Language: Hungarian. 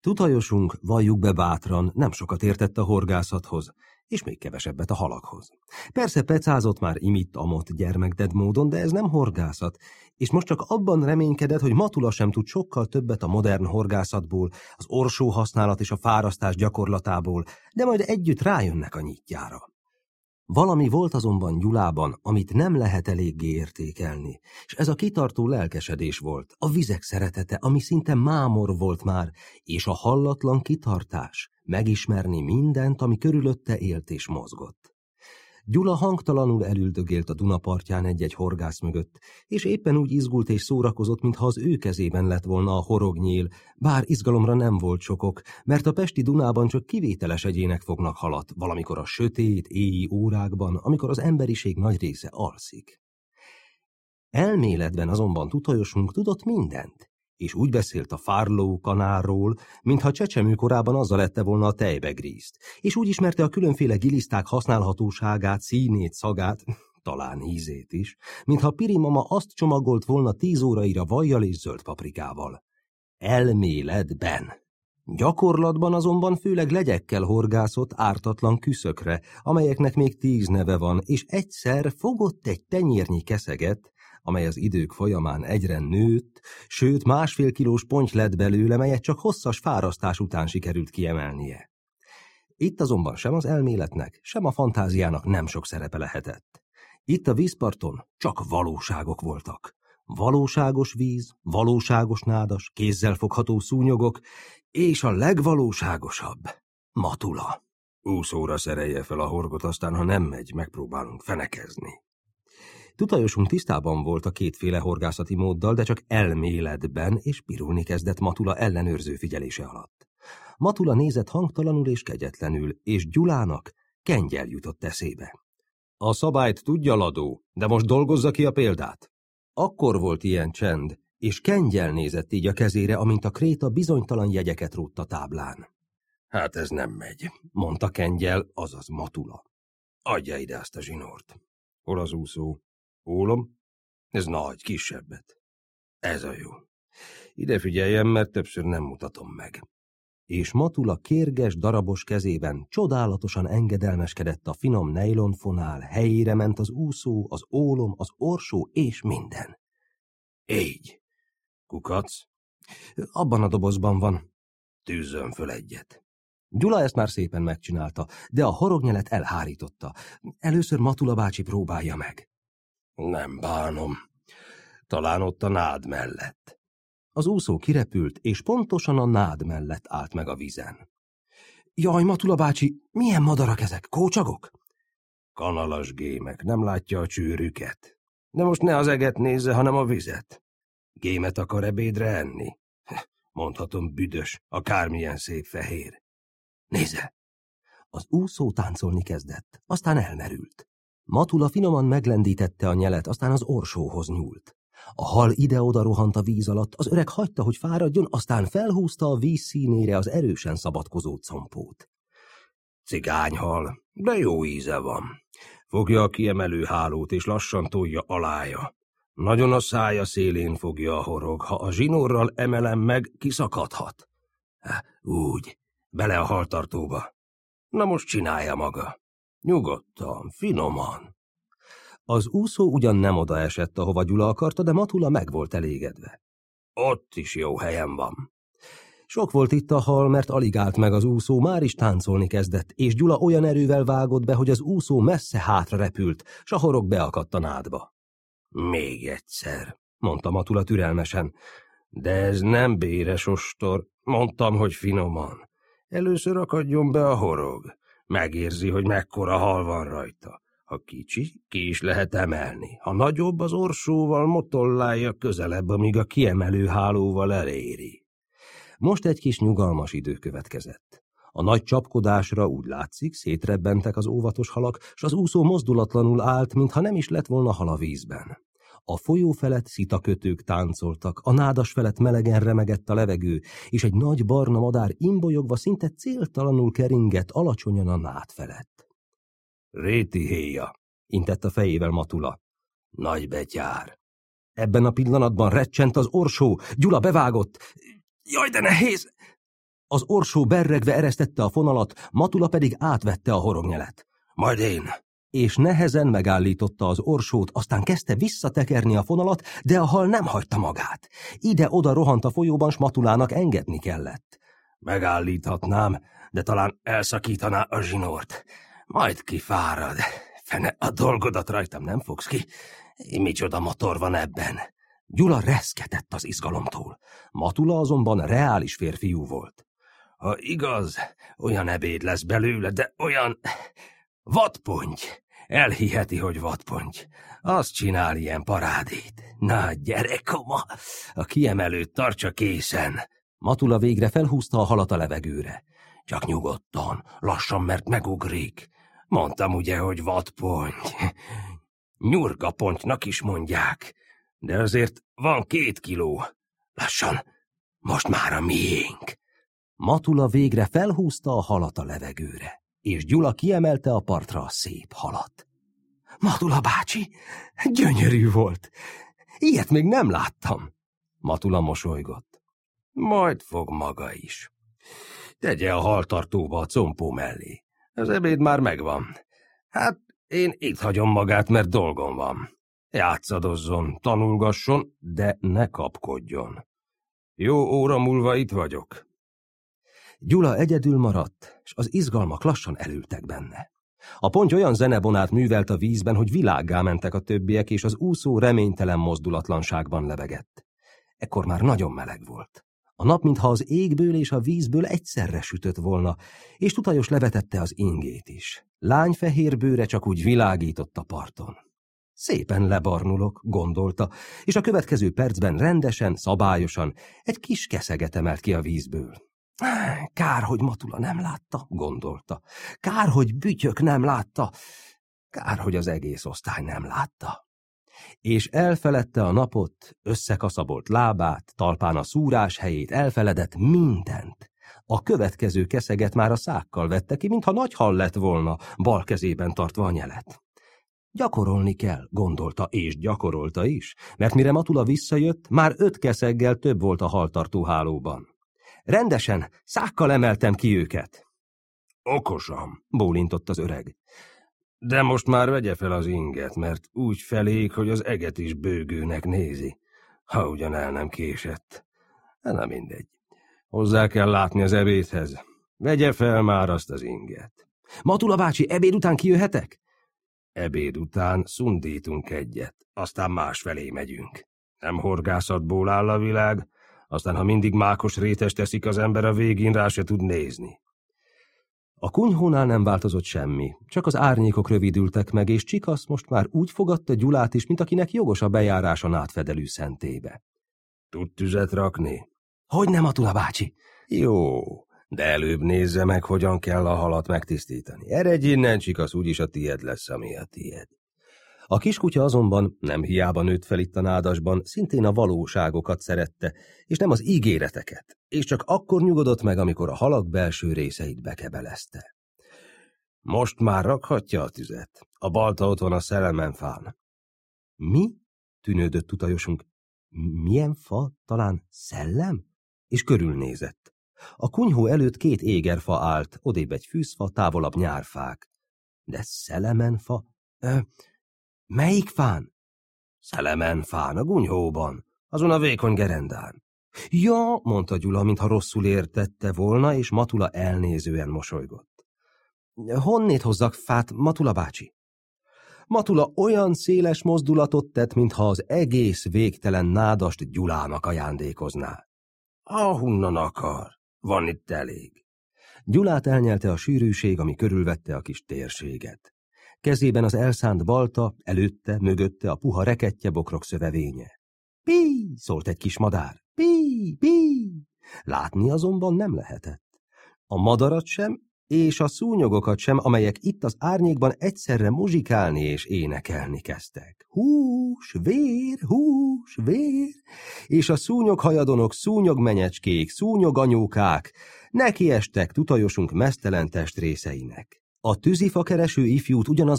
Tutajosunk, valljuk be bátran, nem sokat értett a horgászathoz, és még kevesebbet a halakhoz. Persze pecázott már imitt-amott gyermekded módon, de ez nem horgászat, és most csak abban reménykedett, hogy Matula sem tud sokkal többet a modern horgászatból, az orsó használat és a fárasztás gyakorlatából, de majd együtt rájönnek a nyitjára. Valami volt azonban Gyulában, amit nem lehet eléggé értékelni, és ez a kitartó lelkesedés volt, a vizek szeretete, ami szinte mámor volt már, és a hallatlan kitartás, megismerni mindent, ami körülötte élt és mozgott. Gyula hangtalanul elüldögélt a Duna partján egy-egy horgász mögött, és éppen úgy izgult és szórakozott, mintha az ő kezében lett volna a horognyél, bár izgalomra nem volt sokok, mert a pesti Dunában csak kivételes egyének fognak halat, valamikor a sötét, éji órákban, amikor az emberiség nagy része alszik. Elméletben azonban Tutajosunk tudott mindent, és úgy beszélt a Fárló kanálról, mintha csecsemőkorában azzal lette volna a tejbegrízt, és úgy ismerte a különféle giliszták használhatóságát, színét, szagát, talán ízét is, mintha Piri mama azt csomagolt volna 10 óraira vajjal és zöld paprikával. Elméletben. Gyakorlatban azonban főleg legyekkel horgászott ártatlan küszökre, amelyeknek még 10 neve van, és egyszer fogott egy tenyérnyi keszeget, amely az idők folyamán egyre nőtt, sőt 1,5 kilós ponty lett belőle, melyet csak hosszas fárasztás után sikerült kiemelnie. Itt azonban sem az elméletnek, sem a fantáziának nem sok szerepe lehetett. Itt a vízparton csak valóságok voltak. Valóságos víz, valóságos nádas, kézzel fogható szúnyogok, és a legvalóságosabb, Matula. Úszóra szerelje fel a horgot, aztán ha nem megy, megpróbálunk fenekezni. Tutajosunk tisztában volt a kétféle horgászati móddal, de csak elméletben, és pirulni kezdett Matula ellenőrző figyelése alatt. Matula nézett hangtalanul és kegyetlenül, és Gyulának Kengyel jutott eszébe. A szabályt tudja, Ladó, de most dolgozza ki a példát. Akkor volt ilyen csend, és Kengyel nézett így a kezére, amint a kréta bizonytalan jegyeket rótt a táblán. Hát ez nem megy, mondta Kengyel, azaz Matula. Adja ide azt a zsinort. Hol az úszó? Ólom? Ez nagy, kisebbet. Ez a jó. Ide figyeljen, mert többször nem mutatom meg. És Matula kérges, darabos kezében csodálatosan engedelmeskedett a finom nejlonfonál, helyére ment az úszó, az ólom, az orsó és minden. Így. Kukac? Abban a dobozban van. Tűzzön föl egyet. Gyula ezt már szépen megcsinálta, de a horognelet elhárította. Először Matula bácsi próbálja meg. Nem bánom. Talán ott a nád mellett. Az úszó kirepült, és pontosan a nád mellett állt meg a vízen. Jaj, Matula bácsi, milyen madarak ezek? Kócsagok? Kanalas gémek, nem látja a csőrüket. De most ne az eget nézze, hanem a vizet. Gémet akar ebédre enni? Mondhatom büdös, akármilyen szép fehér. Nézze! Az úszó táncolni kezdett, aztán elmerült. Matula finoman meglendítette a nyelet, aztán az orsóhoz nyúlt. A hal ide-oda rohant a víz alatt, az öreg hagyta, hogy fáradjon, aztán felhúzta a víz színére az erősen szabadkozó compót. Cigányhal, de jó íze van. Fogja a kiemelő hálót, és lassan tolja alája. Nagyon a szája szélén fogja a horog, ha a zsinórral emelem meg, kiszakadhat. Úgy, bele a haltartóba. Na most csinálja maga. Nyugodtan, finoman. Az úszó ugyan nem odaesett, ahova Gyula akarta, de Matula meg volt elégedve. Ott is jó helyen van. Sok volt itt a hal, mert alig állt meg az úszó, már is táncolni kezdett, és Gyula olyan erővel vágott be, hogy az úszó messze hátra repült, s a horog beakadt a nádba. Még egyszer, mondta Matula türelmesen. De ez nem béres ostor, mondtam, hogy finoman. Először akadjon be a horog. Megérzi, hogy mekkora hal van rajta. Ha kicsi, ki is lehet emelni. Ha nagyobb, az orsóval motollálja közelebb, amíg a kiemelő hálóval eléri. Most egy kis nyugalmas idő következett. A nagy csapkodásra úgy látszik, szétrebbentek az óvatos halak, s az úszó mozdulatlanul állt, mintha nem is lett volna hal a vízben. A folyó felett szitakötők táncoltak, a nádas felett melegen remegett a levegő, és egy nagy barna madár imbolyogva szinte céltalanul keringett alacsonyan a nád felett. Réti héja, intett a fejével Matula. Nagy betyár. Ebben a pillanatban recsent az orsó, Gyula bevágott. Jaj, de nehéz! Az orsó berregve eresztette a fonalat, Matula pedig átvette a horongnyelet. Majd én! És nehezen megállította az orsót, aztán kezdte visszatekerni a fonalat, de a hal nem hagyta magát. Ide-oda rohant a folyóban, s Matulának engedni kellett. Megállíthatnám, de talán elszakítaná a zsinort. Majd kifárad. Fene, a dolgodat rajtam nem fogsz ki. Micsoda motor van ebben. Gyula reszketett az izgalomtól. Matula azonban reális férfiú volt. Ha igaz, olyan ebéd lesz belőle, de olyan... vadponty. Elhiheti, hogy vadponty. Azt csinál ilyen parádét. Na, gyere, koma! A kiemelőt tartsa készen. Matula végre felhúzta a halat a levegőre. Csak nyugodtan, lassan, mert megugrik. Mondtam ugye, hogy vadponty. Nyurgapontynak is mondják. De azért van 2 kiló. Lassan, most már a miénk. Matula végre felhúzta a halat a levegőre, és Gyula kiemelte a partra a szép halat. Matula bácsi, gyönyörű volt. Ilyet még nem láttam. Matula mosolygott. Majd fog maga is. Tegye a haltartóba a compó mellé. Az ebéd már megvan. Hát én itt hagyom magát, mert dolgom van. Játszadozzon, tanulgasson, de ne kapkodjon. Jó óra múlva itt vagyok. Gyula egyedül maradt, és az izgalmak lassan elültek benne. A ponty olyan zenebonát művelt a vízben, hogy világgá mentek a többiek, és az úszó reménytelen mozdulatlanságban lebegett. Ekkor már nagyon meleg volt. A nap, mintha az égből és a vízből egyszerre sütött volna, és Tutajos levetette az ingét is. Lányfehér bőre csak úgy világított a parton. Szépen lebarnulok, gondolta, és a következő percben rendesen, szabályosan egy kis keszeget emelt ki a vízből. Kár, hogy Matula nem látta, gondolta. Kár, hogy Bütyök nem látta. Kár, hogy az egész osztály nem látta. És elfeledte a napot, összekaszabolt lábát, talpán a szúrás helyét, elfeledett mindent. A következő keszeget már a szákkal vette ki, mintha nagy hal lett volna, bal kezében tartva a nyelet. Gyakorolni kell, gondolta, és gyakorolta is, mert mire Matula visszajött, már 5 keszeggel több volt a haltartó hálóban. Rendesen, szákkal emeltem ki őket. Okosan, bólintott az öreg. De most már vegye fel az inget, mert úgy felég, hogy az eget is bőgőnek nézi, ha ugyan el nem késett. Na mindegy. Hozzá kell látni az ebédhez. Vegye fel már azt az inget. Matula bácsi, ebéd után kijöhetek? Ebéd után szundítunk egyet, aztán másfelé megyünk. Nem horgászatból áll a világ, aztán ha mindig mákos rétest teszik az ember, a végén rá se tud nézni. A kunyhónál nem változott semmi, csak az árnyékok rövidültek meg, és Csikasz most már úgy fogadta Gyulát is, mint akinek jogos a bejáráson átfedelű szentébe. Tud tüzet rakni? Hogyne, Matula bácsi? Jó, de előbb nézze meg, hogyan kell a halat megtisztítani. Eredj innen, Csikasz, úgyis a tied lesz, ami a tied. A kiskutya azonban nem hiába nőtt fel itt a nádasban, szintén a valóságokat szerette, és nem az ígéreteket, és csak akkor nyugodott meg, amikor a halak belső részeit bekebelezte. Most már rakhatja a tüzet. A balta ott van a szelemenfán. Mi? Tűnődött Tutajosunk. Milyen fa? Talán szellem? És körülnézett. A kunyhó előtt 2 égerfa állt, odébb egy fűzfa, távolabb nyárfák. De szelemenfa? Melyik fán? Szelemenfán, a gunyhóban, azon a vékony gerendán. Ja, mondta Gyula, mintha rosszul értette volna, és Matula elnézően mosolygott. Honnét hozzak fát, Matula bácsi? Matula olyan széles mozdulatot tett, mintha az egész végtelen nádast Gyulának ajándékozná. Ahonnan akar, van itt elég. Gyulát elnyelte a sűrűség, ami körülvette a kis térséget. Kezében az elszánt balta, előtte, mögötte a puha rekettye bokrok szövevénye. Pí! Szólt egy kis madár. Pí! Pí! Látni azonban nem lehetett. A madarat sem, és a szúnyogokat sem, amelyek itt az árnyékban egyszerre muzsikálni és énekelni kezdtek. Hús, vér, és a szúnyoghajadonok, szúnyogmenyecskék, szúnyoganyókák nekiestek Tutajosunk meztelen testrészeinek. A tűzifakereső ifjút ugyanaz